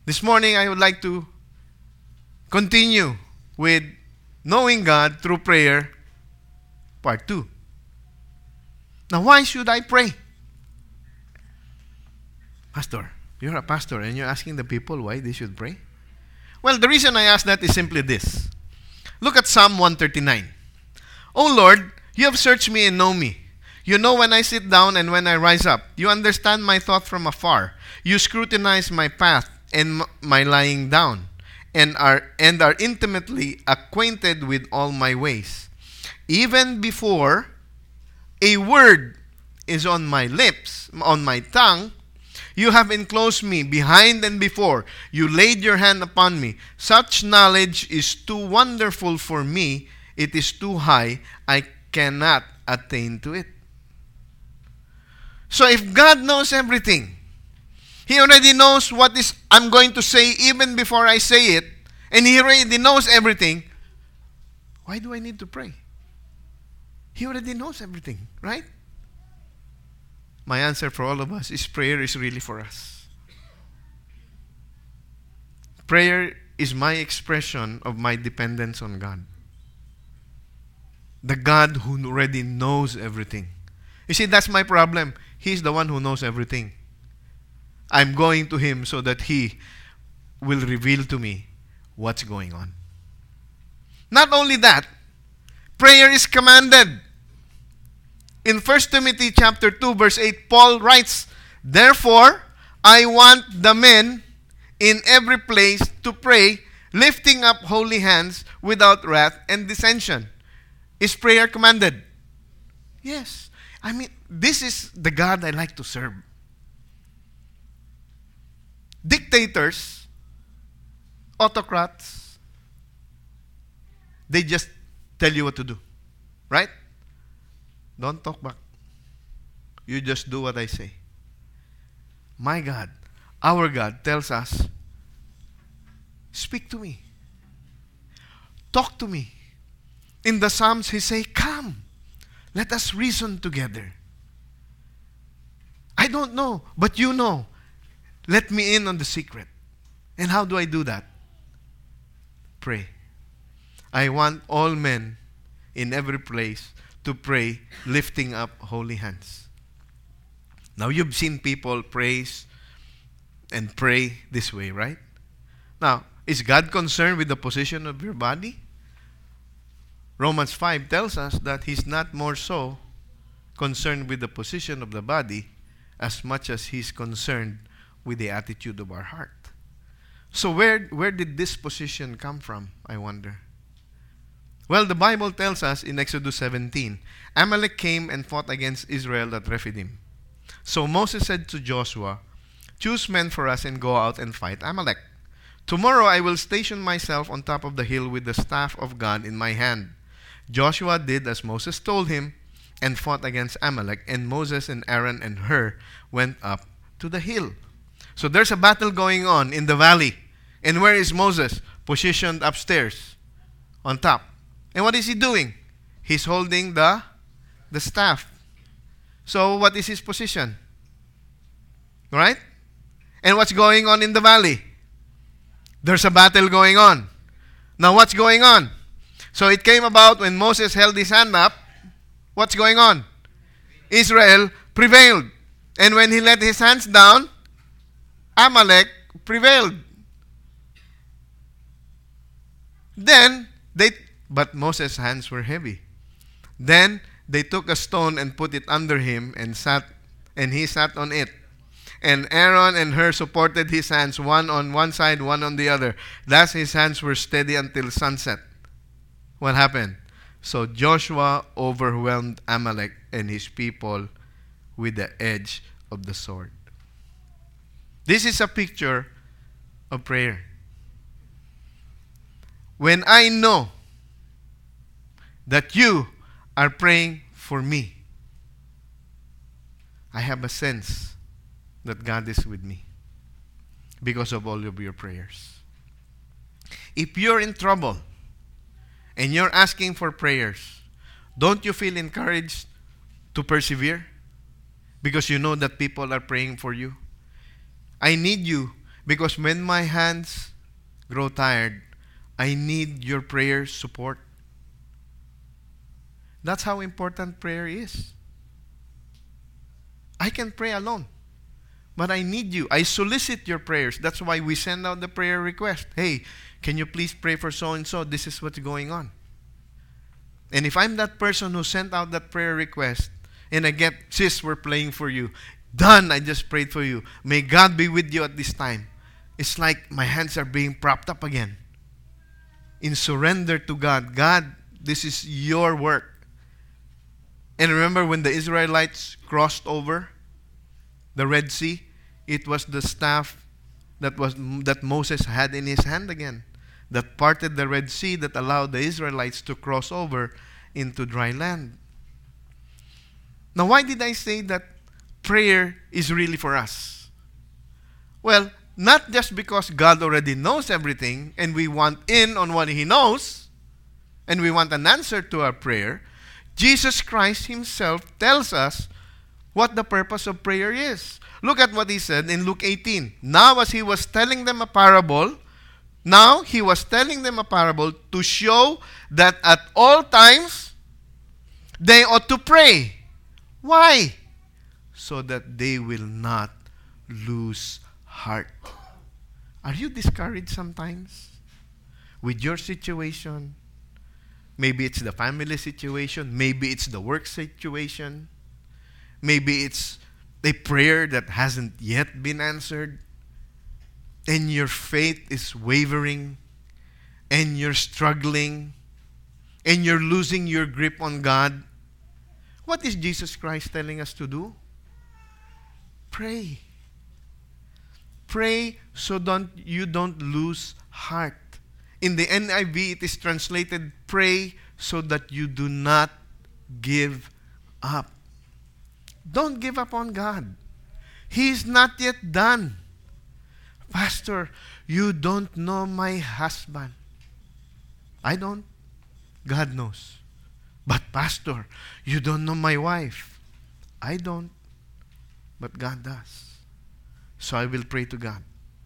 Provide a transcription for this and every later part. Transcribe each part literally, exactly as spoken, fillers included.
This morning, I would like to continue with knowing God through prayer, part two. Now, why should I pray? Pastor, you're a pastor and you're asking the people why they should pray? Well, the reason I ask that is simply this. Look at Psalm one thirty-nine. O Lord, you have searched me and know me. You know when I sit down and when I rise up. You understand my thought from afar. You scrutinize my path and my lying down, and are and are intimately acquainted with all my ways. Even before a word is on my lips, on my tongue, you have enclosed me behind and before. You laid your hand upon me. Such knowledge is too wonderful for me. It is too high. I cannot attain to it. So if God knows everything, He already knows what is I'm going to say even before I say it, and He already knows everything, why do I need to pray? He already knows everything, right? My answer for all of us is prayer is really for us. Prayer is my expression of my dependence on God. The God who already knows everything. You see, that's my problem. He's the one who knows everything. I'm going to Him so that He will reveal to me what's going on. Not only that, prayer is commanded. In First Timothy chapter two, verse eight, Paul writes, Therefore, I want the men in every place to pray, lifting up holy hands without wrath and dissension. Is prayer commanded? Yes. I mean, this is the God I like to serve. Dictators, autocrats, they just tell you what to do. Right? Don't talk back. You just do what I say. My God, our God tells us, speak to me. Talk to me. In the Psalms, He say, come, let us reason together. I don't know, but you know. Let me in on the secret. And how do I do that? Pray. I want all men in every place to pray, lifting up holy hands. Now, you've seen people praise and pray this way, right? Now, is God concerned with the position of your body? Romans five tells us that He's not more so concerned with the position of the body as much as He's concerned with the attitude of our heart. So where, where did this position come from, I wonder? Well, the Bible tells us in Exodus seventeen, Amalek came and fought against Israel at Rephidim. So Moses said to Joshua, choose men for us and go out and fight Amalek. Tomorrow I will station myself on top of the hill with the staff of God in my hand. Joshua did as Moses told him and fought against Amalek, and Moses and Aaron and Hur went up to the hill. So there's a battle going on in the valley. And where is Moses? Positioned upstairs, on top. And what is he doing? He's holding the, the staff. So what is his position? Right? And what's going on in the valley? There's a battle going on. Now what's going on? So it came about when Moses held his hand up. What's going on? Israel prevailed. And when he let his hands down, Amalek prevailed. Then they, but Moses' hands were heavy. Then they took a stone and put it under him and sat, and he sat on it. And Aaron and Hur supported his hands, one on one side, one on the other. Thus his hands were steady until sunset. What happened? So Joshua overwhelmed Amalek and his people with the edge of the sword. This is a picture of prayer. When I know that you are praying for me, I have a sense that God is with me because of all of your prayers. If you're in trouble and you're asking for prayers, don't you feel encouraged to persevere? Because you know that people are praying for you. I need you Because when my hands grow tired, I need your prayer support. That's how important prayer is. I can pray alone, but I need you. I solicit your prayers. That's why we send out the prayer request. Hey, can you please pray for so-and-so? This is what's going on. And if I'm that person who sent out that prayer request, and I get, sis, we're praying for you. Done, I just prayed for you. May God be with you at this time. It's like my hands are being propped up again. In surrender to God. God, this is your work. And remember when the Israelites crossed over the Red Sea, it was the staff that was that Moses had in his hand again that parted the Red Sea, that allowed the Israelites to cross over into dry land. Now, why did I say that prayer is really for us? Well, not just because God already knows everything and we want in on what He knows and we want an answer to our prayer. Jesus Christ Himself tells us what the purpose of prayer is. Look at what He said in Luke eighteen. Now as He was telling them a parable, now He was telling them a parable to show that at all times they ought to pray. Why? So that they will not lose heart. Are you discouraged sometimes with your situation? Maybe it's the family situation. Maybe it's the work situation. Maybe it's a prayer that hasn't yet been answered. And your faith is wavering. And you're struggling. And you're losing your grip on God. What is Jesus Christ telling us to do? Pray. Pray so don't you don't lose heart. In the N I V, it is translated, pray so that you do not give up. Don't give up on God. He is not yet done. Pastor, you don't know my husband. I don't. God knows. But Pastor, you don't know my wife. I don't. But God does. So I will pray to God,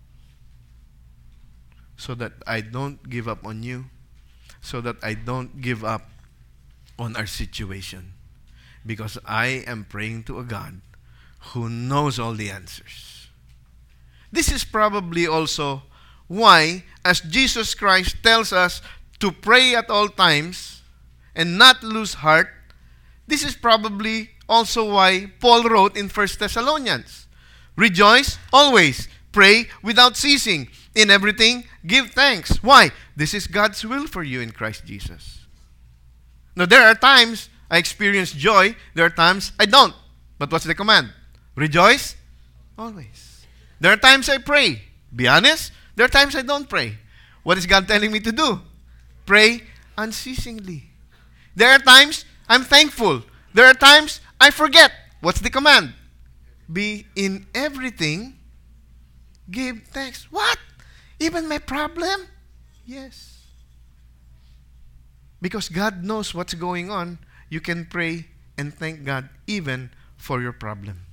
so that I don't give up on you, so that I don't give up on our situation. Because I am praying to a God who knows all the answers. This is probably also why, as Jesus Christ tells us to pray at all times and not lose heart, this is probably also why Paul wrote in First Thessalonians, rejoice always, pray without ceasing, in everything give thanks. Why? This is God's will for you in Christ Jesus. Now there are times I experience joy, there are times I don't. But what's the command? Rejoice always. There are times I pray. Be honest, there are times I don't pray. What is God telling me to do? Pray unceasingly. There are times I'm thankful. There are times I forget. What's the command? Be in everything, give thanks. What? Even my problem? Yes. Because God knows what's going on, you can pray and thank God even for your problem.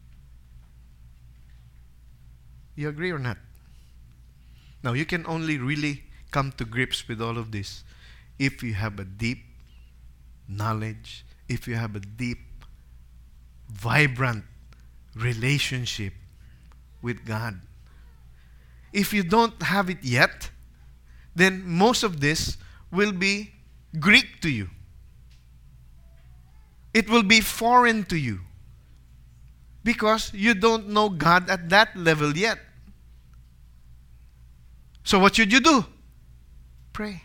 You agree or not? Now, you can only really come to grips with all of this if you have a deep knowledge, if you have a deep, vibrant relationship with God. If you don't have it yet, then most of this will be Greek to you. It will be foreign to you because you don't know God at that level yet. So what should you do? Pray.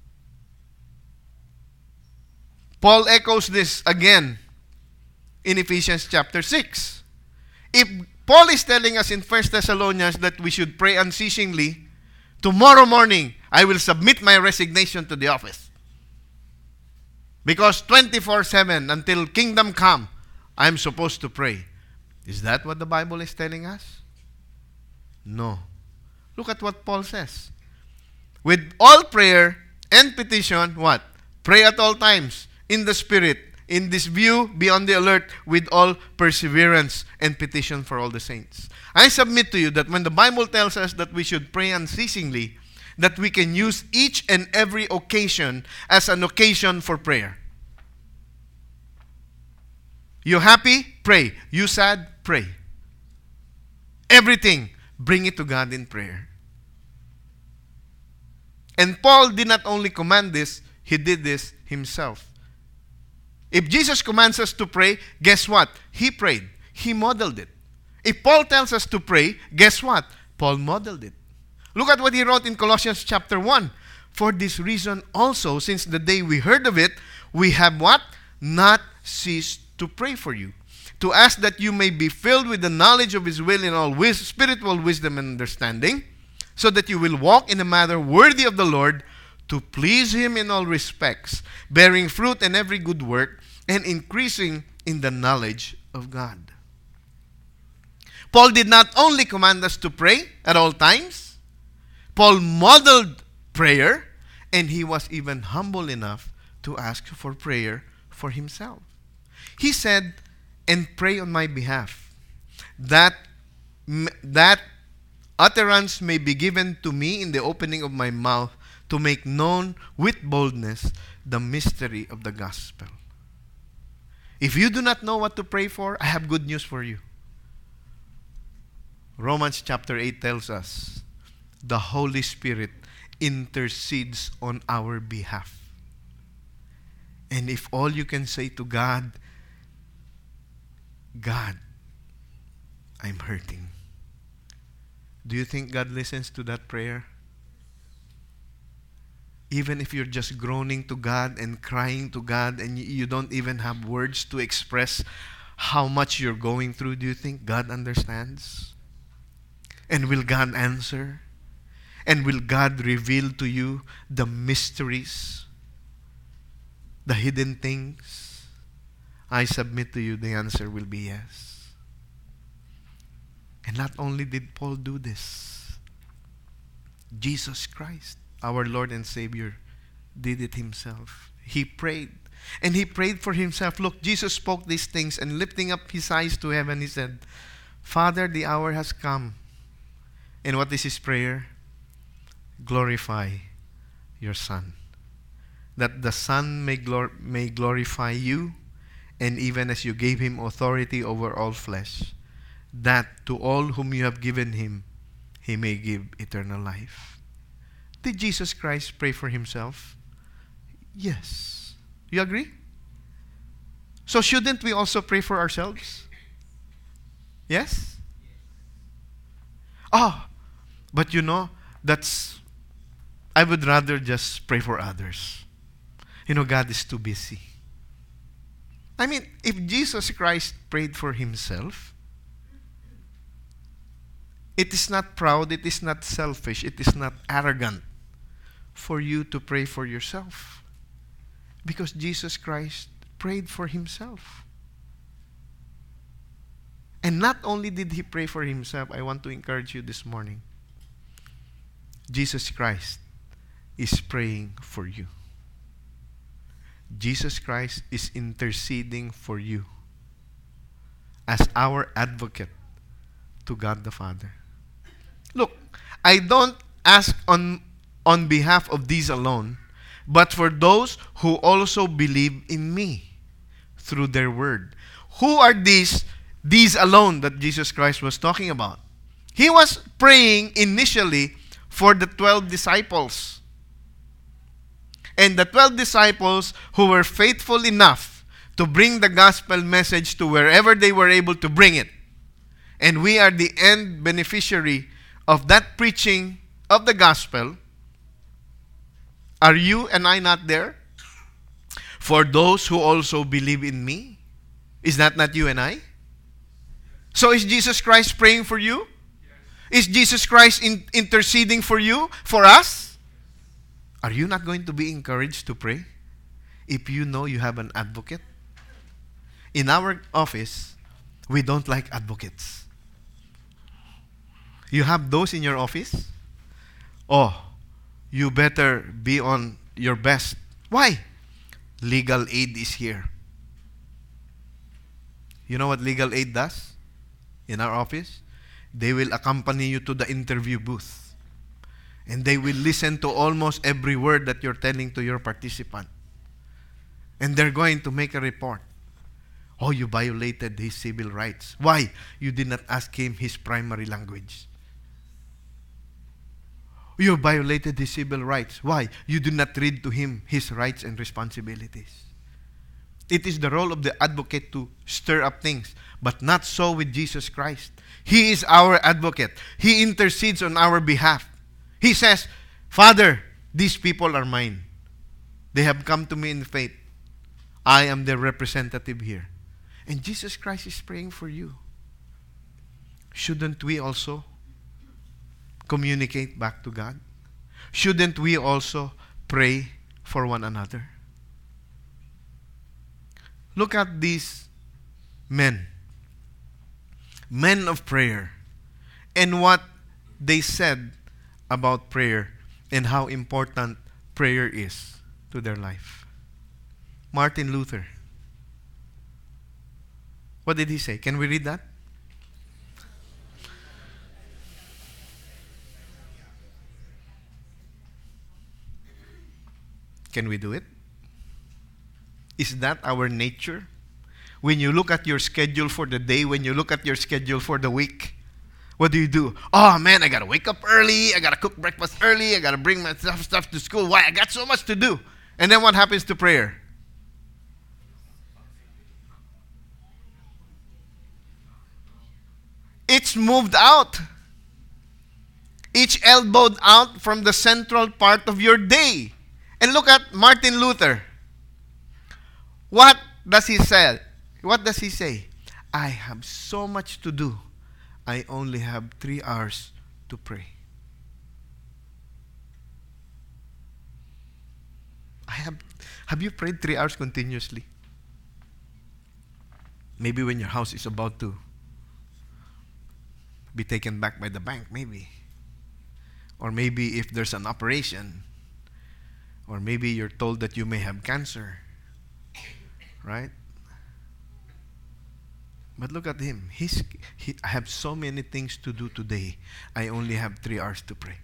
Paul echoes this again in Ephesians chapter six. If Paul is telling us in First Thessalonians that we should pray unceasingly, tomorrow morning I will submit my resignation to the office. Because twenty-four seven until kingdom come, I'm supposed to pray. Is that what the Bible is telling us? No. Look at what Paul says. With all prayer and petition, what? Pray at all times in the Spirit. in this view, be on the alert with all perseverance and petition for all the saints. I submit to you that when the Bible tells us that we should pray unceasingly, that we can use each and every occasion as an occasion for prayer. You happy? Pray. You sad? Pray. Everything, bring it to God in prayer. And Paul did not only command this, he did this himself. If Jesus commands us to pray, guess what? He prayed. He modeled it. If Paul tells us to pray, guess what? Paul modeled it. Look at what he wrote in Colossians chapter one. For this reason also, since the day we heard of it, we have what? Not ceased to pray for you, to ask that you may be filled with the knowledge of His will in all wis- spiritual wisdom and understanding, so that you will walk in a manner worthy of the Lord, to please Him in all respects, bearing fruit in every good work, and increasing in the knowledge of God. Paul did not only command us to pray at all times, Paul modeled prayer, and he was even humble enough to ask for prayer for himself. He said, and pray on my behalf, that, that utterance may be given to me in the opening of my mouth, to make known with boldness the mystery of the gospel. If you do not know what to pray for, I have good news for you. Romans chapter eight tells us, the Holy Spirit intercedes on our behalf. And if all you can say to God, God, I'm hurting, do you think God listens to that prayer? Even if you're just groaning to God and crying to God and you don't even have words to express how much you're going through, do you think God understands? And will God answer? And will God reveal to you the mysteries, the hidden things? I submit to you the answer will be yes. And not only did Paul do this, Jesus Christ, our Lord and Savior, did it himself. He prayed. And he prayed for himself. Look, Jesus spoke these things, and lifting up his eyes to heaven, he said, Father, the hour has come. And what is his prayer? Glorify your Son, that the Son may, glor- may glorify you, and even as you gave him authority over all flesh, that to all whom you have given him, he may give eternal life. Did Jesus Christ pray for himself? Yes. You agree? So shouldn't we also pray for ourselves? Yes? Oh, but you know, that's, I would rather just pray for others. You know, God is too busy. I mean, if Jesus Christ prayed for himself, it is not proud, it is not selfish, it is not arrogant for you to pray for yourself. Because Jesus Christ prayed for himself. And not only did he pray for himself, I want to encourage you this morning. Jesus Christ is praying for you. Jesus Christ is interceding for you as our advocate to God the Father. Look, I don't ask on, on behalf of these alone, but for those who also believe in me through their word. Who are these, these alone that Jesus Christ was talking about? He was praying initially for the twelve disciples. And the twelve disciples who were faithful enough to bring the gospel message to wherever they were able to bring it. And we are the end beneficiary of that preaching of the gospel. Are you and I not there? For those who also believe in me. Is that not you and I? So is Jesus Christ praying for you? Is Jesus Christ in, interceding for you, for us? Are you not going to be encouraged to pray if you know you have an advocate? In our office, we don't like advocates. You have those in your office? Oh, you better be on your best. Why? Legal aid is here. You know what legal aid does in our office? They will accompany you to the interview booth. And they will listen to almost every word that you're telling to your participant. And they're going to make a report. Oh, you violated his civil rights. Why? You did not ask him his primary language. You violated his civil rights. Why? You did not read to him his rights and responsibilities. It is the role of the advocate to stir up things, but not so with Jesus Christ. He is our advocate. He intercedes on our behalf. He says, Father, these people are mine. They have come to me in faith. I am their representative here. And Jesus Christ is praying for you. Shouldn't we also communicate back to God? Shouldn't we also pray for one another? Look at these men. Men of prayer. And what they said about prayer and how important prayer is to their life. Martin Luther. What did he say? Can we read that? Can we do it? Is that our nature? When you look at your schedule for the day, when you look at your schedule for the week, what do you do? Oh man, I gotta wake up early, I gotta cook breakfast early, I gotta bring my stuff, stuff to school. Why? I got so much to do. And then what happens to prayer? It's moved out. It's elbowed out from the central part of your day. And look at Martin Luther. What does he say? What does he say? I have so much to do. I only have three hours to pray. I have, have you prayed three hours continuously? Maybe when your house is about to be taken back by the bank, maybe. Or maybe if there's an operation. Or maybe you're told that you may have cancer. Right? But look at him. He's, he, I have so many things to do today. I only have three hours to pray.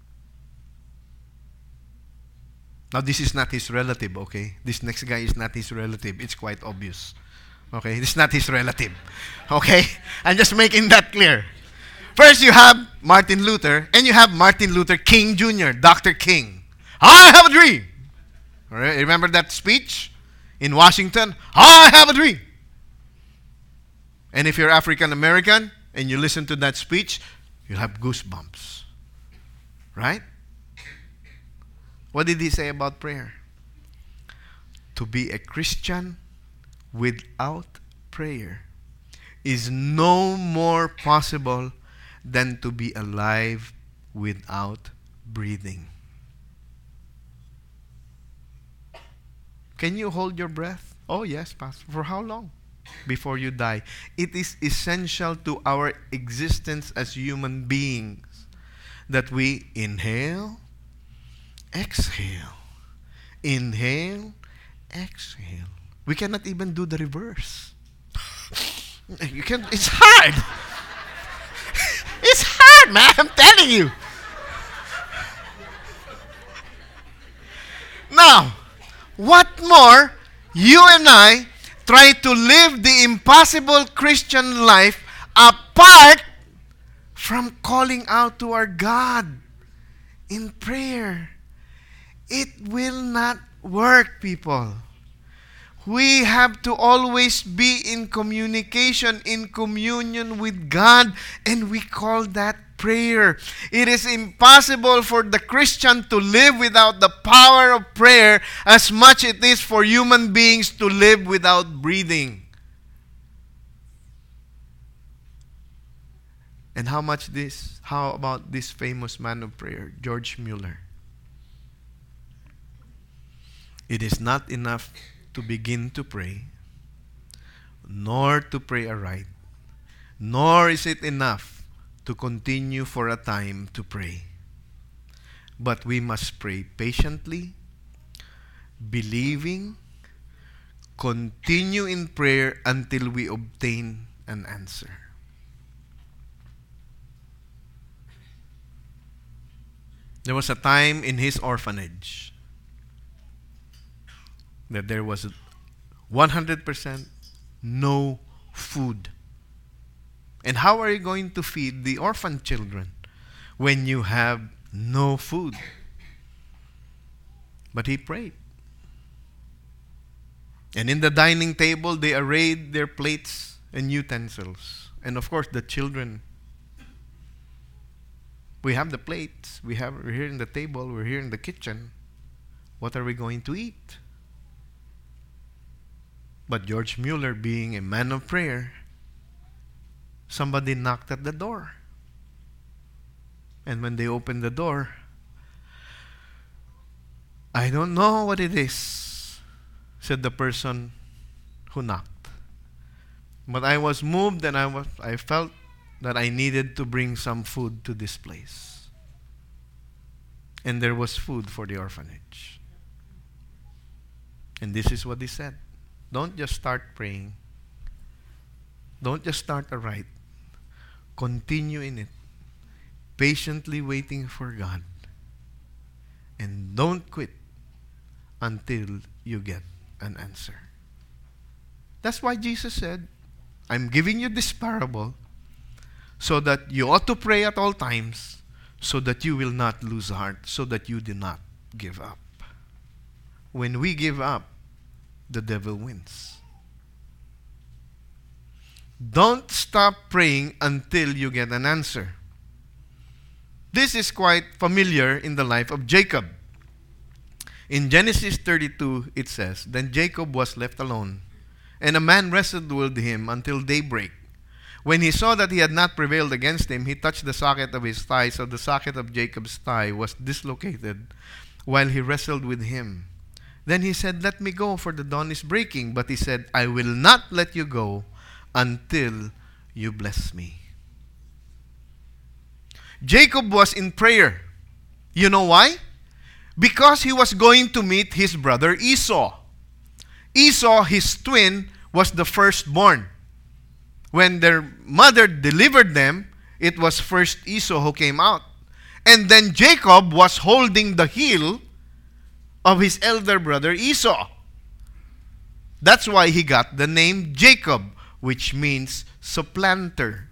Now, this is not his relative, okay? This next guy is not his relative. It's quite obvious. Okay? It's not his relative. Okay? I'm just making that clear. First, you have Martin Luther, and you have Martin Luther King Junior, Doctor King. I have a dream. All right? Remember that speech in Washington? I have a dream. And if you're African American and you listen to that speech, you'll have goosebumps. Right? What did he say about prayer? To be a Christian without prayer is no more possible than to be alive without breathing. Can you hold your breath? Oh yes, Pastor. For how long? Before you die. It is essential to our existence as human beings that we inhale, exhale, inhale, exhale. We cannot even do the reverse. You can. It's hard. It's hard, man. I'm telling you. Now, what more? You and I try to live the impossible Christian life apart from calling out to our God in prayer. It will not work, people. We have to always be in communication, in communion with God, and we call that prayer. It is impossible for the Christian to live without the power of prayer as much it is for human beings to live without breathing. And how much this, how about this famous man of prayer, George Mueller? It is not enough to begin to pray, nor to pray aright, nor is it enough to continue for a time to pray. But we must pray patiently, believing, continue in prayer until we obtain an answer. There was a time in his orphanage that there was one hundred percent no food. And how are you going to feed the orphan children when you have no food? But he prayed. And in the dining table, they arrayed their plates and utensils. And of course, the children. We have the plates. We have, we're here in the table. We're here in the kitchen. What are we going to eat? But George Mueller, being a man of prayer, somebody knocked at the door. And when they opened the door, I don't know what it is, said the person who knocked. But I was moved and I was I felt that I needed to bring some food to this place. And there was food for the orphanage. And this is what he said. Don't just start praying. Don't just start a rite. Continue in it. Patiently waiting for God. And don't quit until you get an answer. That's why Jesus said, I'm giving you this parable so that you ought to pray at all times, so that you will not lose heart, so that you do not give up. When we give up, the devil wins. Don't stop praying until you get an answer. This is quite familiar in the life of Jacob. In Genesis thirty-two, it says, Then Jacob was left alone, and a man wrestled with him until daybreak. When he saw that he had not prevailed against him, he touched the socket of his thigh, so the socket of Jacob's thigh was dislocated while he wrestled with him. Then he said, Let me go, for the dawn is breaking. But he said, I will not let you go until you bless me. Jacob was in prayer. You know why? Because he was going to meet his brother Esau. Esau, his twin, was the firstborn. When their mother delivered them, it was first Esau who came out. And then Jacob was holding the heel of his elder brother Esau. That's why he got the name Jacob, which means supplanter.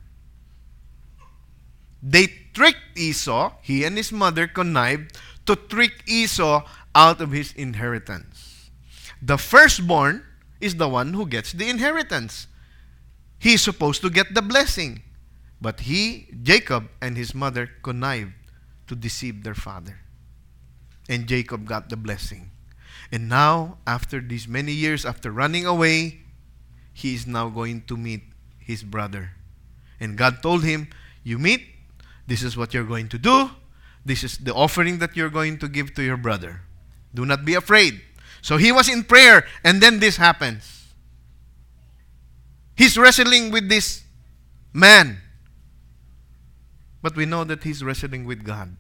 They tricked Esau. He and his mother connived to trick Esau out of his inheritance. The firstborn is the one who gets the inheritance. He is supposed to get the blessing. But he, Jacob, and his mother connived to deceive their father. And Jacob got the blessing. And now, after these many years, after running away, he is now going to meet his brother. And God told him, you meet, this is what you're going to do. This is the offering that you're going to give to your brother. Do not be afraid. So he was in prayer, and then this happens. He's wrestling with this man. But we know that he's wrestling with God.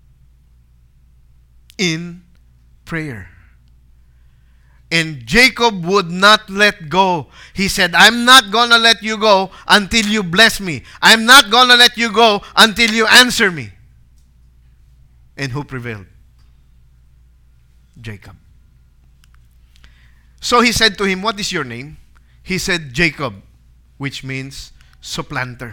In prayer. And Jacob would not let go. He said, I'm not going to let you go until you bless me. I'm not going to let you go until you answer me. And who prevailed? Jacob. So he said to him, what is your name? He said, Jacob, which means supplanter.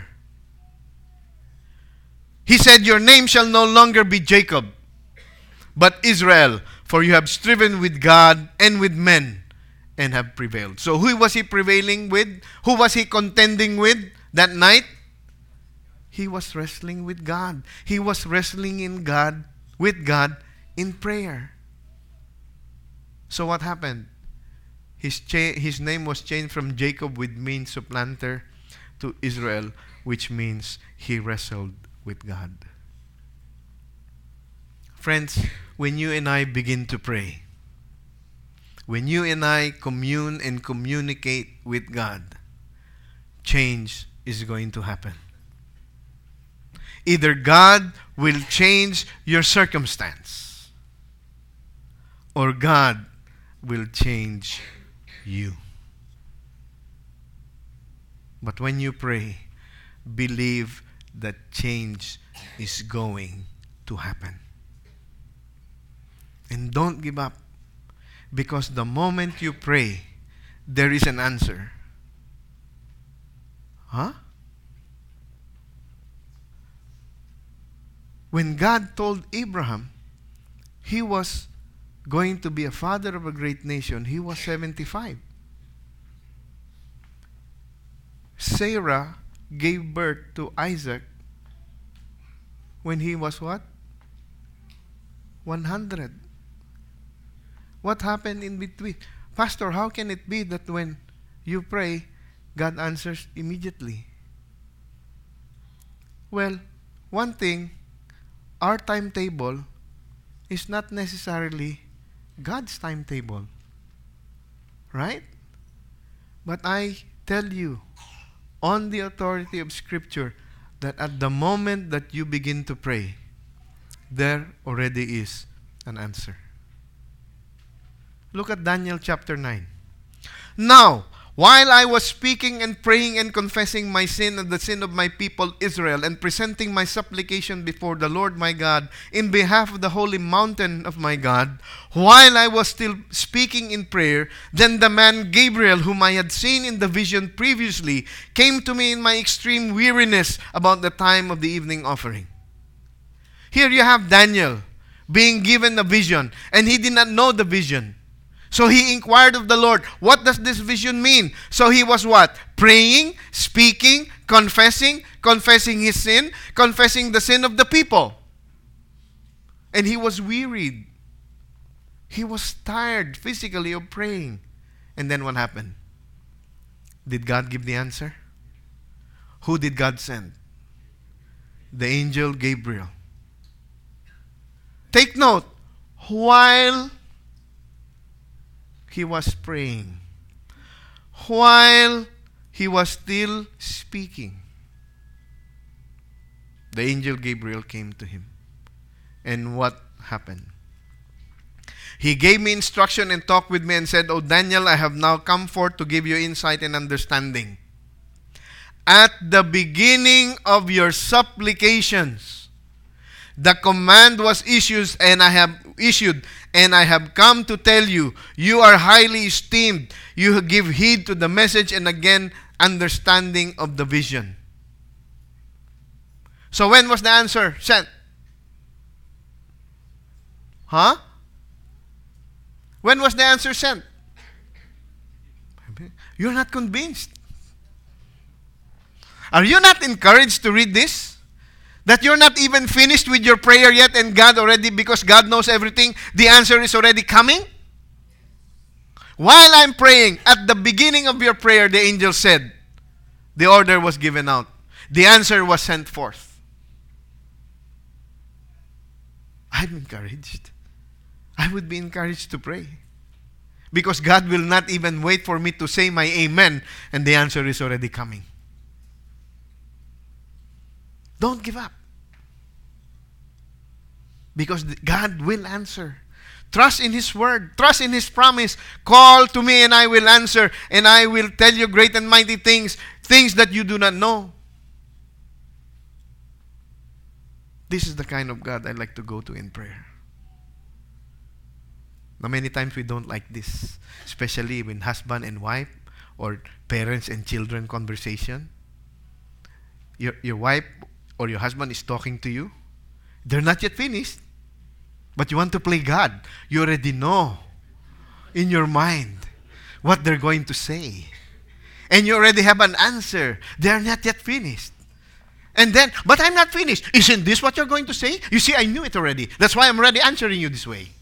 He said, your name shall no longer be Jacob, but Israel, for you have striven with God and with men and have prevailed. So who was he prevailing with? Who was he contending with that night? He was wrestling with God. He was wrestling in God, with God in prayer. So what happened? His, cha- his name was changed from Jacob, which means supplanter, to Israel, which means he wrestled with God. Friends, when you and I begin to pray, when you and I commune and communicate with God, change is going to happen. Either God will change your circumstance, or God will change you. But when you pray, believe that change is going to happen. And don't give up. Because the moment you pray, there is an answer. Huh? When God told Abraham he was going to be a father of a great nation, he was seventy-five. Sarah gave birth to Isaac when he was what? one hundred. What happened in between? Pastor, how can it be that when you pray, God answers immediately? Well, one thing, our timetable is not necessarily God's timetable. Right? But I tell you, on the authority of Scripture, that at the moment that you begin to pray, there already is an answer. Look at Daniel chapter nine. Now, while I was speaking and praying and confessing my sin and the sin of my people Israel and presenting my supplication before the Lord my God in behalf of the holy mountain of my God, while I was still speaking in prayer, then the man Gabriel, whom I had seen in the vision previously, came to me in my extreme weariness about the time of the evening offering. Here you have Daniel being given a vision, and he did not know the vision. So he inquired of the Lord, what does this vision mean? So he was what? Praying, speaking, confessing, confessing his sin, confessing the sin of the people. And he was wearied. He was tired physically of praying. And then what happened? Did God give the answer? Who did God send? The angel Gabriel. Take note, while he was praying, while he was still speaking, the angel Gabriel came to him. And what happened? He gave me instruction and talked with me and said, O Daniel, I have now come forth to give you insight and understanding. At the beginning of your supplications, the command was issued, and I have issued, and I have come to tell you, you are highly esteemed. You give heed to the message and again understanding of the vision. So when was the answer sent? Huh? When was the answer sent? You're not convinced. Are you not encouraged to read this? That you're not even finished with your prayer yet, and God already, because God knows everything, the answer is already coming? While I'm praying, at the beginning of your prayer, the angel said, the order was given out. The answer was sent forth. I'm encouraged. I would be encouraged to pray. Because God will not even wait for me to say my amen, and the answer is already coming. Don't give up. Because God will answer. Trust in His word. Trust in His promise. Call to me and I will answer. And I will tell you great and mighty things. Things that you do not know. This is the kind of God I like to go to in prayer. Now many times we don't like this. Especially when husband and wife or parents and children conversation. Your, your wife or your husband is talking to you. They're not yet finished. But you want to play God. You already know in your mind what they're going to say. And you already have an answer. They're not yet finished. And then, but I'm not finished. Isn't this what you're going to say? You see, I knew it already. That's why I'm already answering you this way.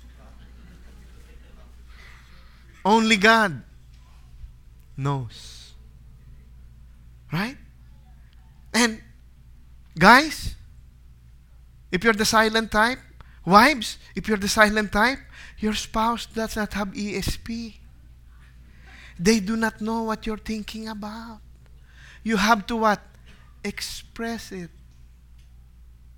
Only God knows. Right? And guys, if you're the silent type, wives, if you're the silent type, your spouse does not have E S P. They do not know what you're thinking about. You have to what? Express it.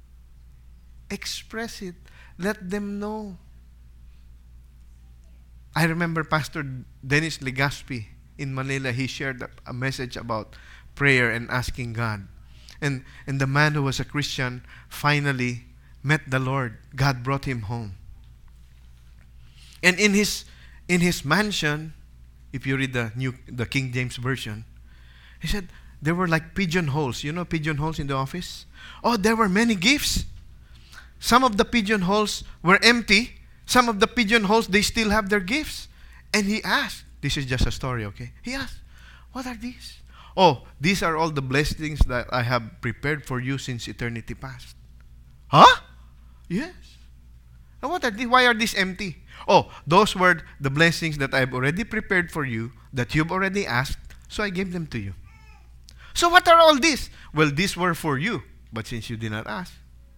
Express it. Let them know. I remember Pastor Dennis Legaspi in Manila. He shared a, a message about prayer and asking God. And, and the man who was a Christian finally met the Lord. God brought him home. And in his in his mansion, if you read the new the King James Version, he said there were like pigeonholes. You know pigeonholes in the office? Oh, there were many gifts. Some of the pigeonholes were empty. Some of the pigeonholes, they still have their gifts. And he asked, this is just a story, okay? He asked, what are these? Oh, these are all the blessings that I have prepared for you since eternity past. Huh? Yes. And what are these? Why are these empty? Oh, those were the blessings that I've already prepared for you, that you've already asked, so I gave them to you. So what are all these? Well, these were for you, but since you did not ask.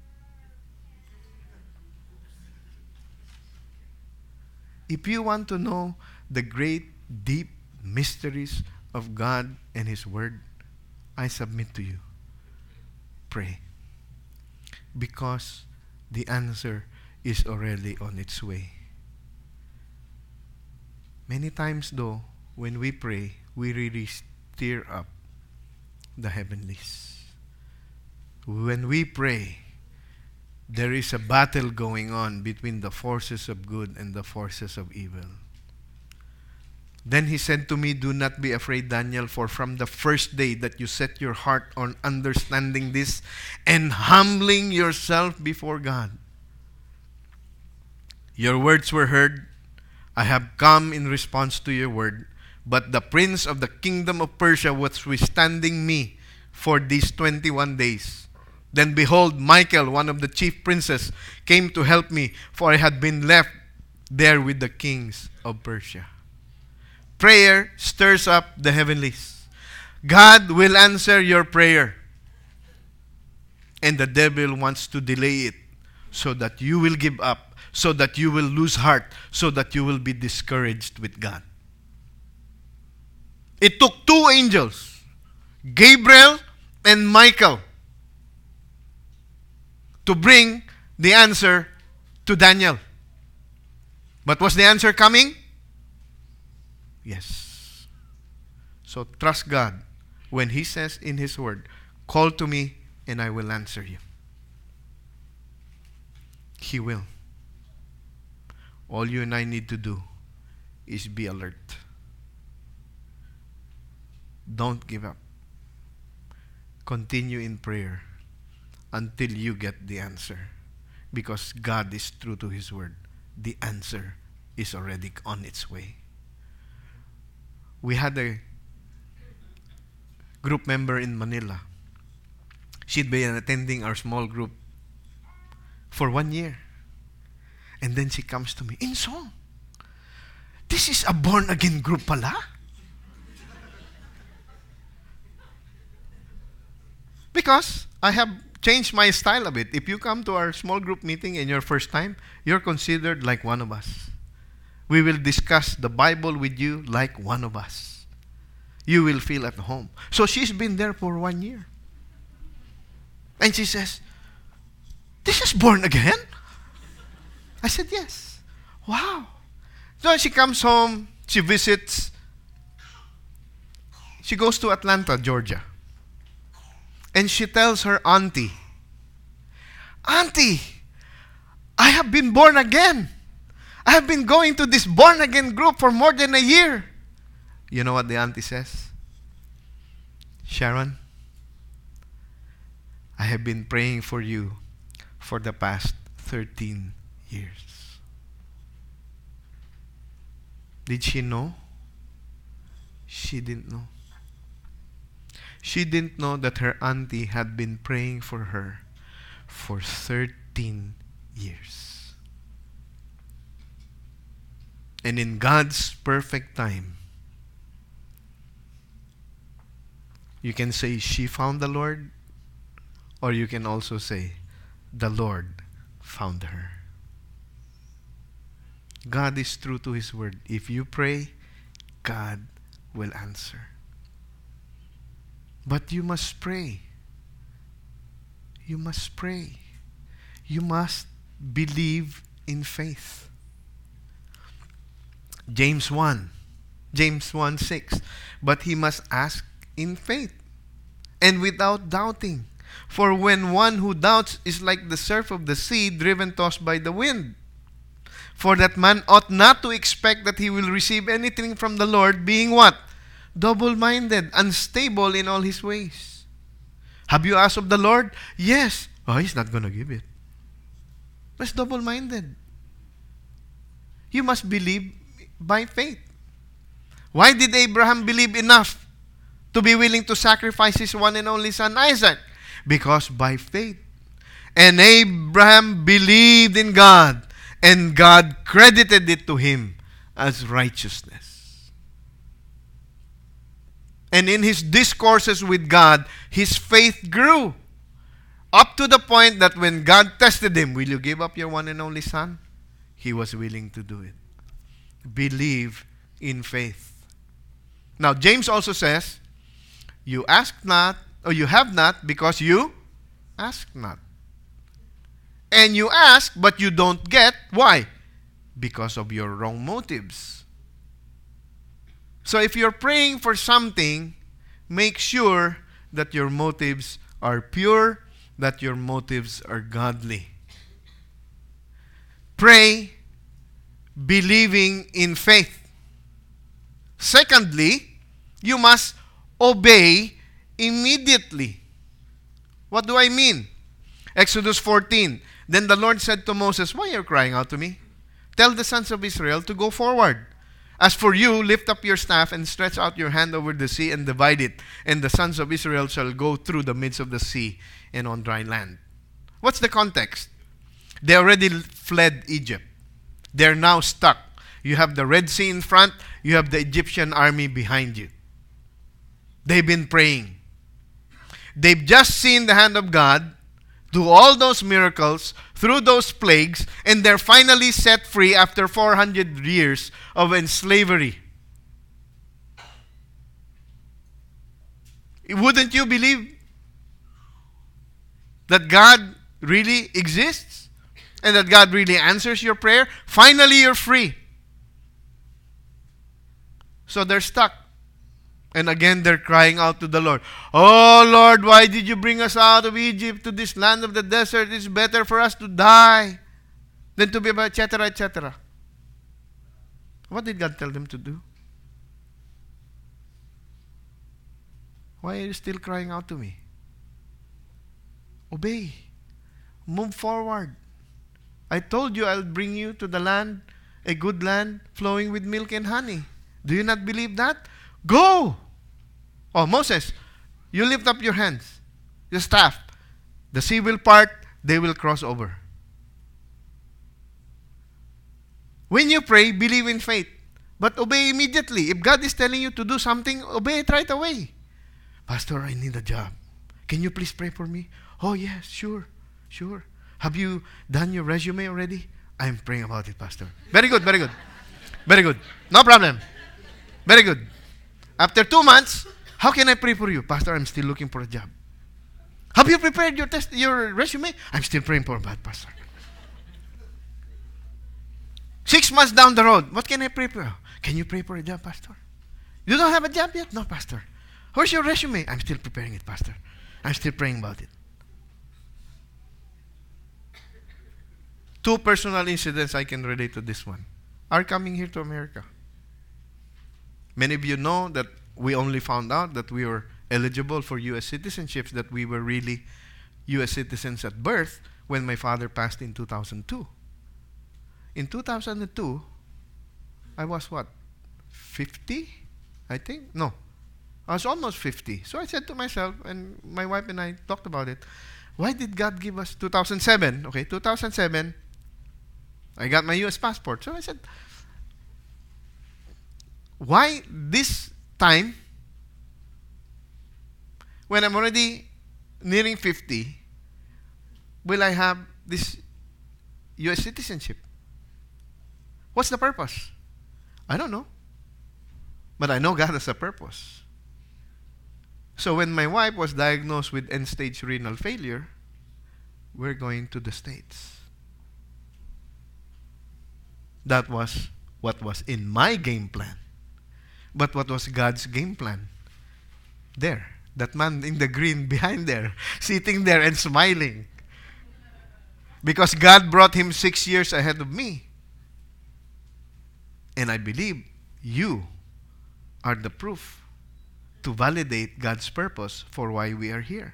If you want to know the great, deep mysteries of God and His Word, I submit to you. Pray. Because the answer is already on its way. Many times though, when we pray, we really stir up the heavenlies. When we pray, there is a battle going on between the forces of good and the forces of evil. Then he said to me, do not be afraid, Daniel, for from the first day that you set your heart on understanding this and humbling yourself before God, your words were heard. I have come in response to your word. But the prince of the kingdom of Persia was withstanding me for these twenty-one days. Then behold, Michael, one of the chief princes, came to help me, for I had been left there with the kings of Persia. Prayer stirs up the heavenlies. God will answer your prayer. And the devil wants to delay it so that you will give up, so that you will lose heart, so that you will be discouraged with God. It took two angels, Gabriel and Michael, to bring the answer to Daniel. But was the answer coming? Yes. So trust God when He says in His Word, call to me and I will answer you. He will. All you and I need to do is be alert. Don't give up. Continue in prayer until you get the answer. Because God is true to His Word. The answer is already on its way. We had a group member in Manila. She'd been attending our small group for one year. And then she comes to me, Insong, this is a born-again group pala? Because I have changed my style a bit. If you come to our small group meeting in your first time, you're considered like one of us. We will discuss the Bible with you like one of us. You will feel at home. So she's been there for one year. And she says, this is born again? I said, yes. Wow. So she comes home, she visits, she goes to Atlanta, Georgia. And she tells her auntie, Auntie, I have been born again. I have been going to this born again group for more than a year. You know what the auntie says? Sharon, I have been praying for you for the past thirteen years. Did she know? She didn't know. She didn't know that her auntie had been praying for her for thirteen years. And in God's perfect time, you can say she found the Lord, or you can also say the Lord found her. God is true to His Word. If you pray, God will answer. But you must pray. You must pray. You must believe in faith. James one. James one six. But he must ask in faith and without doubting. For when one who doubts is like the surf of the sea, driven, tossed by the wind. For that man ought not to expect that he will receive anything from the Lord, being what? Double-minded, unstable in all his ways. Have you asked of the Lord? Yes. Oh, He's not going to give it. That's double-minded. You must believe by faith. Why did Abraham believe enough to be willing to sacrifice his one and only son Isaac? Because by faith. And Abraham believed in God, and God credited it to him as righteousness. And in his discourses with God, his faith grew. Up to the point that when God tested him, will you give up your one and only son? He was willing to do it. Believe in faith. Now, James also says, you ask not, or you have not, because you ask not. And you ask, but you don't get. Why? Because of your wrong motives. So if you're praying for something, make sure that your motives are pure, that your motives are godly. Pray believing in faith. Secondly, you must obey immediately. What do I mean? Exodus fourteen. Then the Lord said to Moses, why are you crying out to me? Tell the sons of Israel to go forward. As for you, lift up your staff and stretch out your hand over the sea and divide it. And the sons of Israel shall go through the midst of the sea and on dry land. What's the context? They already fled Egypt. They're now stuck. You have the Red Sea in front. You have the Egyptian army behind you. They've been praying. They've just seen the hand of God do all those miracles through those plagues, and they're finally set free after four hundred years of enslavery. Wouldn't you believe that God really exists and that God really answers your prayer? Finally, you're free. So they're stuck. And again, they're crying out to the Lord. Oh, Lord, why did you bring us out of Egypt to this land of the desert? It's better for us to die than to be, et cetera, et cetera. What did God tell them to do? Why are you still crying out to me? Obey. Move forward. I told you I'll bring you to the land, a good land flowing with milk and honey. Do you not believe that? Go! Oh, Moses, you lift up your hands, your staff. The sea will part, they will cross over. When you pray, believe in faith. But obey immediately. If God is telling you to do something, obey it right away. Pastor, I need a job. Can you please pray for me? Oh, yes, sure, sure. Have you done your resume already? I'm praying about it, Pastor. Very good, very good. Very good. No problem. Very good. After two months, how can I pray for you? Pastor, I'm still looking for a job. Have you prepared your test, your resume? I'm still praying for that, Pastor. Six months down the road, what can I pray for? Can you pray for a job, Pastor? You don't have a job yet? No, Pastor. Where's your resume? I'm still preparing it, Pastor. I'm still praying about it. Two personal incidents I can relate to this one are coming here to America. Many of you know that we only found out that we were eligible for U S citizenships, that we were really U S citizens at birth when my father passed in two thousand two. In two thousand two, I was what? fifty? I think? No. I was almost fifty. So I said to myself, and my wife and I talked about it, why did God give us two thousand seven? Okay, two thousand seven, I got my U S passport. So I said, why this time, when I'm already nearing fifty, will I have this U S citizenship? What's the purpose? I don't know. But I know God has a purpose. So when my wife was diagnosed with end-stage renal failure, we're going to the States. That was what was in my game plan, but what was God's game plan. There, that man in the green behind there, sitting there and smiling. Because God brought him six years ahead of me. And I believe you are the proof to validate God's purpose for why we are here.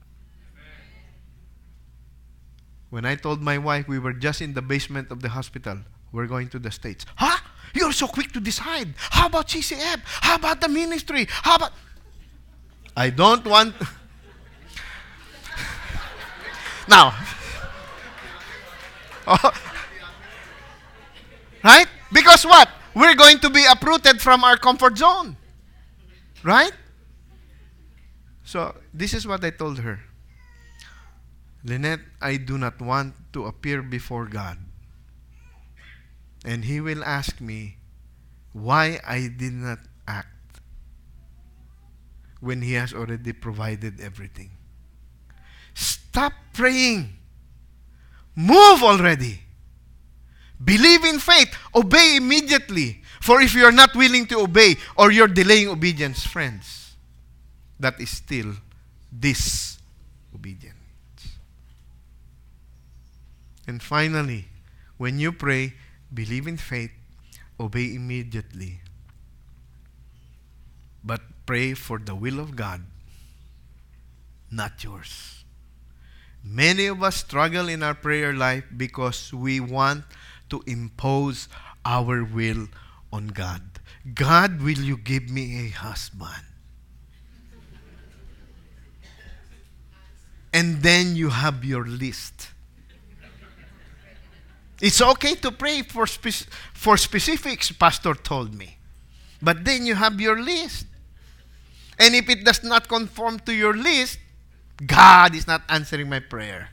When I told my wife we were just in the basement of the hospital, we're going to the States. Huh? You're so quick to decide. How about C C F? How about the ministry? How about... I don't want... Now... Oh. Right? Because what? We're going to be uprooted from our comfort zone. Right? So, this is what I told her. Lynette, I do not want to appear before God. And He will ask me why I did not act when He has already provided everything. Stop praying. Move already. Believe in faith. Obey immediately. For if you are not willing to obey or you're delaying obedience, friends, that is still disobedience. And finally, when you pray, believe in faith, obey immediately. But pray for the will of God, not yours. Many of us struggle in our prayer life because we want to impose our will on God. God, will you give me a husband? And then you have your list. It's okay to pray for, spe- for specifics, Pastor told me. But then you have your list. And if it does not conform to your list, God is not answering my prayer.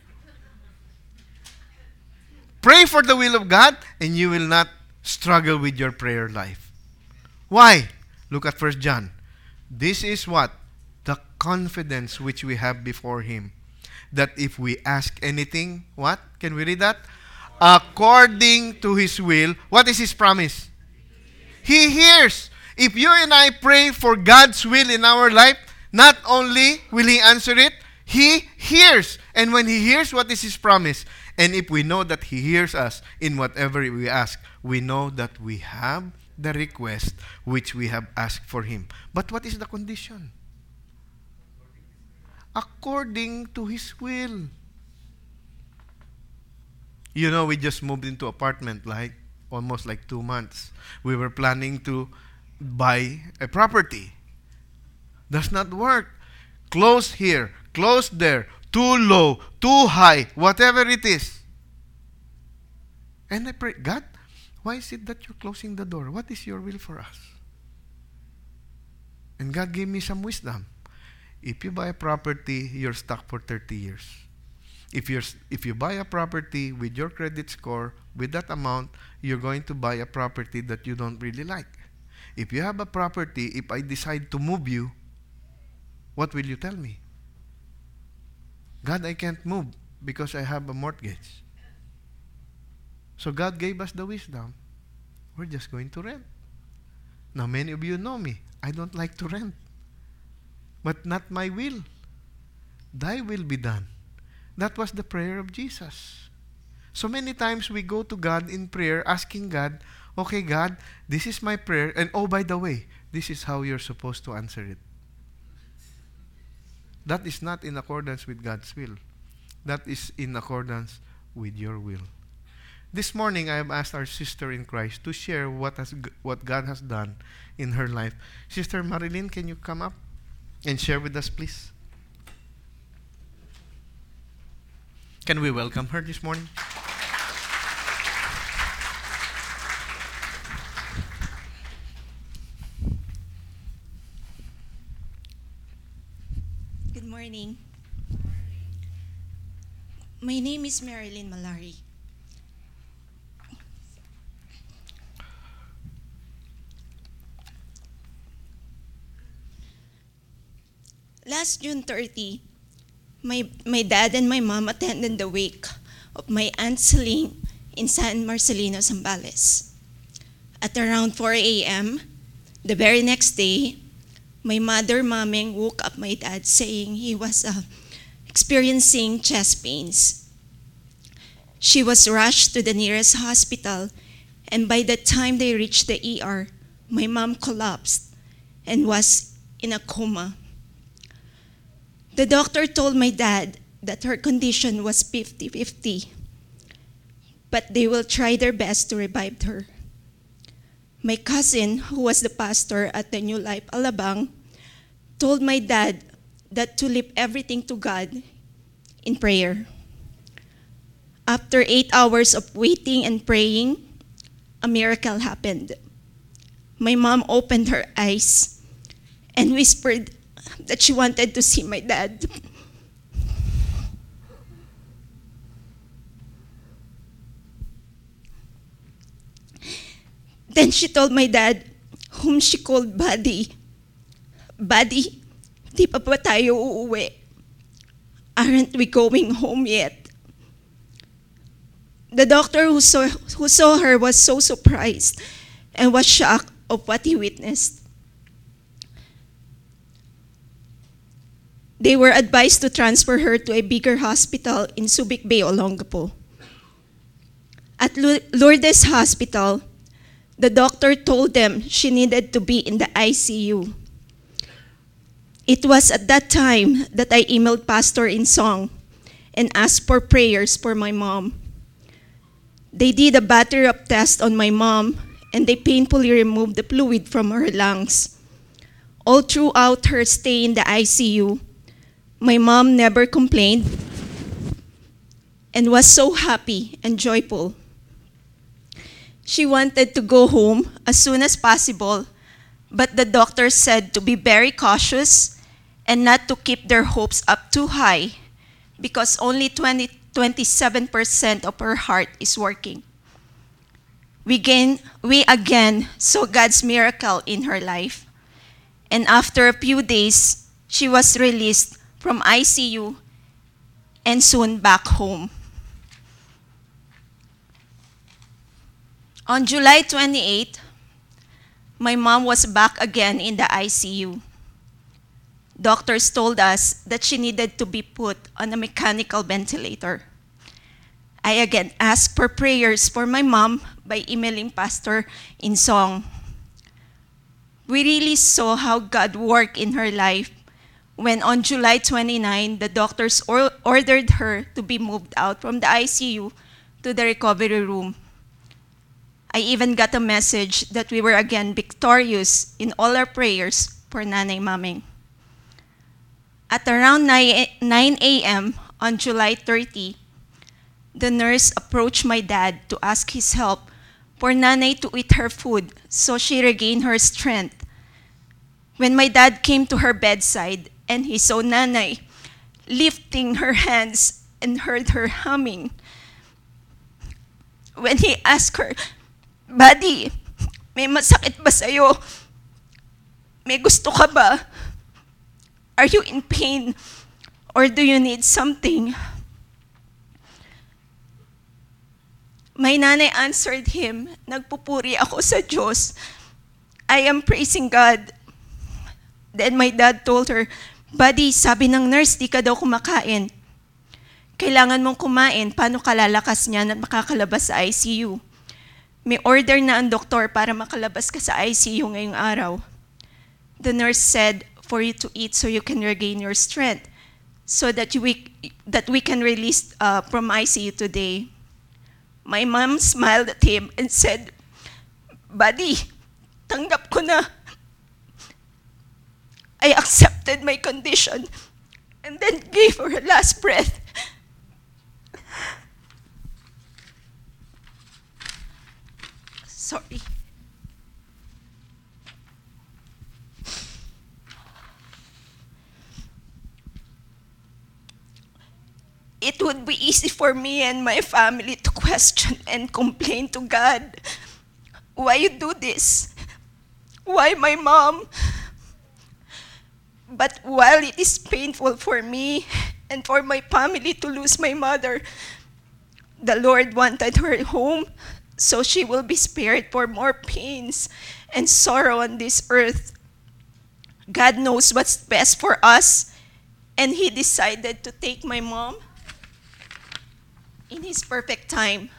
Pray for the will of God and you will not struggle with your prayer life. Why? Look at First John. This is what? The confidence which we have before Him. That if we ask anything, what? Can we read that? According to His will. What is His promise? He hears. If you and I pray for God's will in our life, not only will He answer it, He hears. And when He hears, what is His promise? And if we know that He hears us in whatever we ask, we know that we have the request which we have asked for Him. But what is the condition? According to His will. You know, we just moved into apartment like almost like two months. We were planning to buy a property. Does not work. Close here, close there, too low, too high, whatever it is. And I pray, God, why is it that you're closing the door? What is your will for us? And God gave me some wisdom. If you buy a property, you're stuck for thirty years. If you're if you buy a property with your credit score, with that amount, you're going to buy a property that you don't really like. If you have a property, if I decide to move you, what will you tell me? God, I can't move because I have a mortgage. So God gave us the wisdom. We're just going to rent. Now many of you know me. I don't like to rent. But not my will. Thy will be done. That was the prayer of Jesus. So many times we go to God in prayer asking God, okay, God, this is my prayer. And oh, by the way, this is how you're supposed to answer it. That is not in accordance with God's will. That is in accordance with your will. This morning, I have asked our sister in Christ to share what has what God has done in her life. Sister Marilyn, can you come up and share with us, please? Can we welcome her this morning? Good morning. My name is Marilyn Malari. Last June thirtieth, my, my dad and my mom attended the wake of my Aunt Celine in San Marcelino, Zambales. At around four a.m., the very next day, my mother, Mameng, woke up my dad saying he was uh, experiencing chest pains. She was rushed to the nearest hospital, and by the time they reached the E R, my mom collapsed and was in a coma. The doctor told my dad that her condition was fifty-fifty, but they will try their best to revive her. My cousin, who was the pastor at the New Life Alabang, told my dad that to leave everything to God in prayer. After eight hours of waiting and praying, a miracle happened. My mom opened her eyes and whispered that she wanted to see my dad. Then she told my dad, whom she called Buddy, Buddy, di pa ba tayo uuwi? Aren't we going home yet? The doctor who saw, who saw her was so surprised and was shocked of what he witnessed. They were advised to transfer her to a bigger hospital in Subic Bay, Olongapo. At Lourdes Hospital, the doctor told them she needed to be in the I C U. It was at that time that I emailed Pastor Insong and asked for prayers for my mom. They did a battery of tests on my mom, and they painfully removed the fluid from her lungs. All throughout her stay in the I C U, my mom never complained and was so happy and joyful. She wanted to go home as soon as possible, but the doctor said to be very cautious and not to keep their hopes up too high because only twenty, twenty-seven percent of her heart is working. We, gain, we again saw God's miracle in her life, and after a few days, she was released from I C U and soon back home. On July twenty-eighth, my mom was back again in the I C U. Doctors told us that she needed to be put on a mechanical ventilator. I again asked for prayers for my mom by emailing Pastor Insong. We really saw how God worked in her life when on July twenty-ninth, the doctors or- ordered her to be moved out from the I C U to the recovery room. I even got a message that we were again victorious in all our prayers for Nanay Mameng. At around nine a.m. on July thirtieth, the nurse approached my dad to ask his help for Nanay to eat her food so she regained her strength. When my dad came to her bedside and he saw Nanay lifting her hands and heard her humming, when he asked her, "Buddy, may masakit ba sa'yo? May gusto ka ba? Are you in pain? Or do you need something?" My nanay answered him, "Nagpupuri ako sa Diyos. I am praising God." Then my dad told her, "Buddy, sabi ng nurse, di ka daw kumakain. Kailangan mong kumain, paano ka lalakas niyan at makakalabas sa I C U? May order na ang doktor para makalabas ka sa I C U ngayong araw." The nurse said, "For you to eat so you can regain your strength, so that we, that we can release uh, from I C U today." My mom smiled at him and said, "Buddy, tanggap ko na. I accepted my condition," and then gave her her last breath. Sorry. It would be easy for me and my family to question and complain to God. Why you do this? Why my mom? But while it is painful for me and for my family to lose my mother, the Lord wanted her home so she will be spared for more pains and sorrow on this earth. God knows what's best for us, and He decided to take my mom in His perfect time.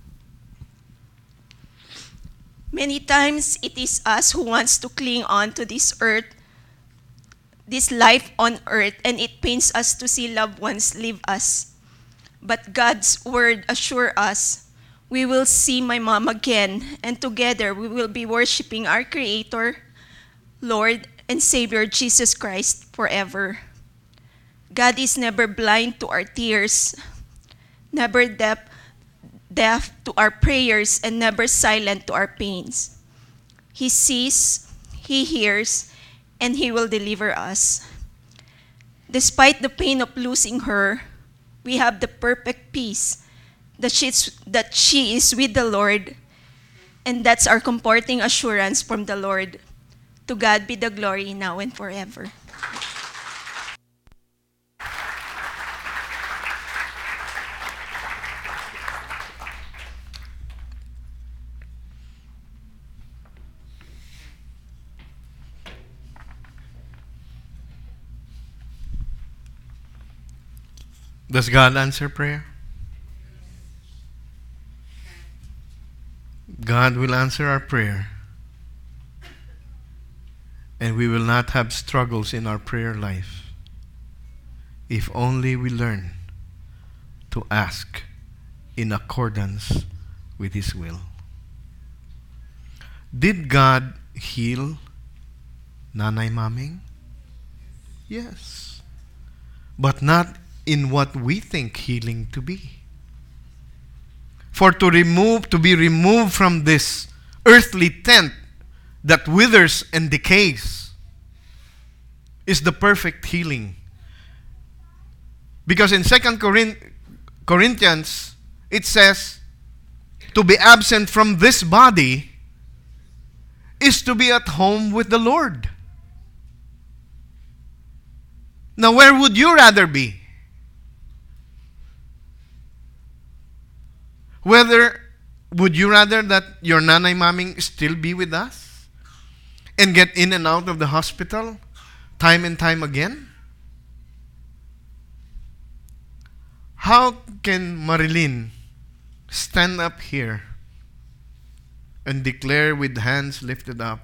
Many times it is us who wants to cling on to this earth, this life on earth, and it pains us to see loved ones leave us. But God's word assures us we will see my mom again, and together we will be worshiping our Creator, Lord, and Savior Jesus Christ forever. God is never blind to our tears, never deaf, deaf to our prayers, and never silent to our pains. He sees, He hears, and He will deliver us. Despite the pain of losing her, we have the perfect peace that she's, that she is with the Lord, and that's our comforting assurance from the Lord. To God be the glory now and forever. Does God answer prayer? God will answer our prayer, and we will not have struggles in our prayer life if only we learn to ask in accordance with His will. Did God heal Nanay Maming? Yes. But not in what we think healing to be. For to remove, to be removed from this earthly tent that withers and decays is the perfect healing. Because in Second Corinthians, it says, to be absent from this body is to be at home with the Lord. Now, where would you rather be? Whether, would you rather that your Nanay Maming still be with us and get in and out of the hospital time and time again? How can Marilyn stand up here and declare with hands lifted up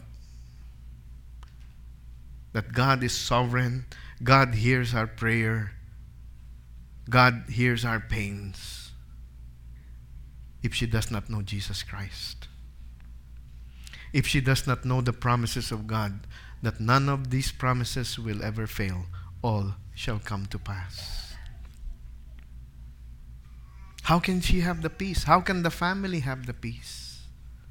that God is sovereign, God hears our prayer, God hears our pains, if she does not know Jesus Christ? If she does not know the promises of God, that none of these promises will ever fail, all shall come to pass. How can she have the peace? How can the family have the peace?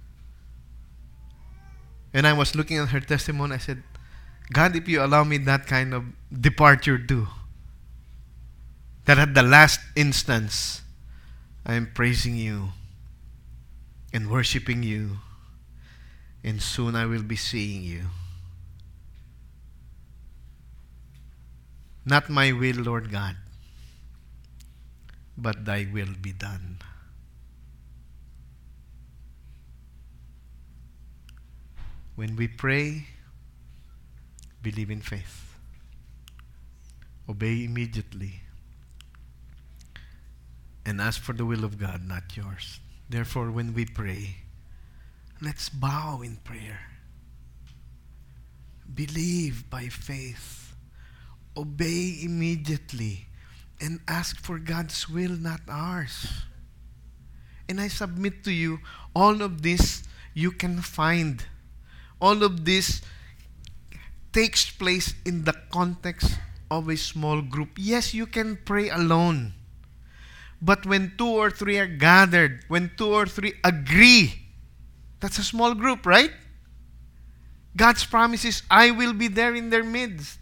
And I was looking at her testimony, I said, God, if you allow me that kind of departure too, that at the last instance, I am praising you and worshiping you, and soon I will be seeing you. Not my will, Lord God, but thy will be done. When we pray, believe in faith. Obey immediately. And ask for the will of God, not yours. Therefore, when we pray, let's bow in prayer. Believe by faith. Obey immediately. And ask for God's will, not ours. And I submit to you, all of this you can find. All of this takes place in the context of a small group. Yes, you can pray alone. But when two or three are gathered, when two or three agree, that's a small group, right? God's promise is, I will be there in their midst.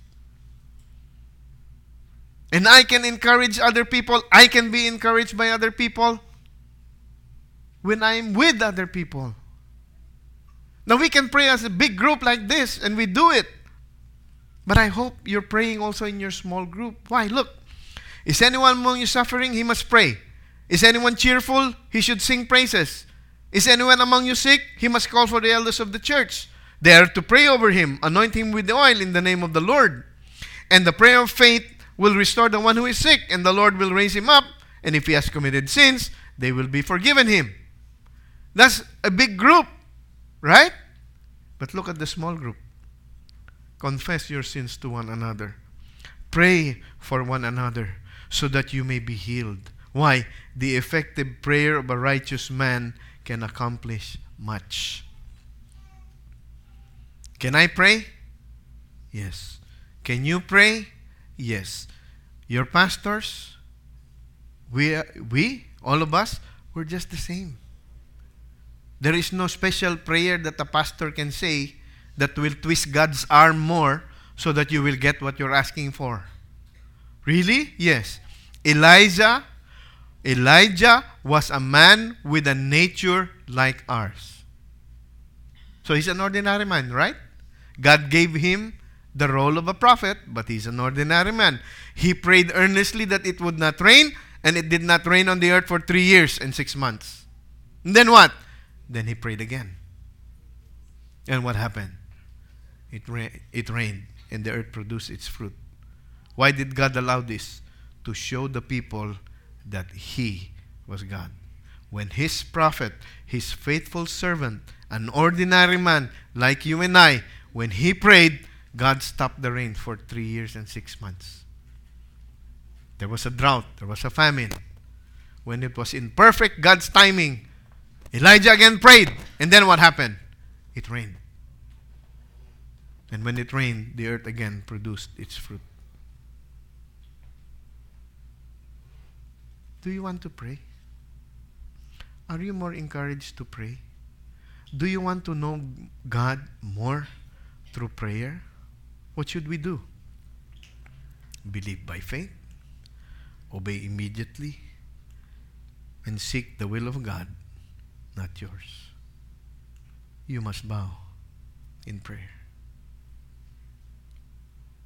And I can encourage other people. I can be encouraged by other people when I'm with other people. Now we can pray as a big group like this, and we do it. But I hope you're praying also in your small group. Why? Look. Is anyone among you suffering? He must pray. Is anyone cheerful? He should sing praises. Is anyone among you sick? He must call for the elders of the church. They are to pray over him, anoint him with the oil in the name of the Lord. And the prayer of faith will restore the one who is sick, and the Lord will raise him up. And if he has committed sins, they will be forgiven him. That's a big group, right? But look at the small group. Confess your sins to one another. Pray for one another so that you may be healed. Why? The effective prayer of a righteous man can accomplish much. Can I pray? Yes. Can you pray? Yes. Your pastors, we, we, all of us, we're just the same. There is no special prayer that a pastor can say that will twist God's arm more so that you will get what you're asking for. Really? Yes. Elijah, Elijah was a man with a nature like ours. So he's an ordinary man, right? God gave him the role of a prophet, but he's an ordinary man. He prayed earnestly that it would not rain, and it did not rain on the earth for three years and six months. And then what? Then he prayed again. And what happened? It, ra- it rained, and the earth produced its fruit. Why did God allow this? To show the people that he was God. When his prophet, his faithful servant, an ordinary man like you and I, when he prayed, God stopped the rain for three years and six months. There was a drought. There was a famine. When it was in perfect God's timing, Elijah again prayed. And then what happened? It rained. And when it rained, the earth again produced its fruit. Do you want to pray? Are you more encouraged to pray? Do you want to know God more through prayer? What should we do? Believe by faith, obey immediately, and seek the will of God, not yours. You must bow in prayer.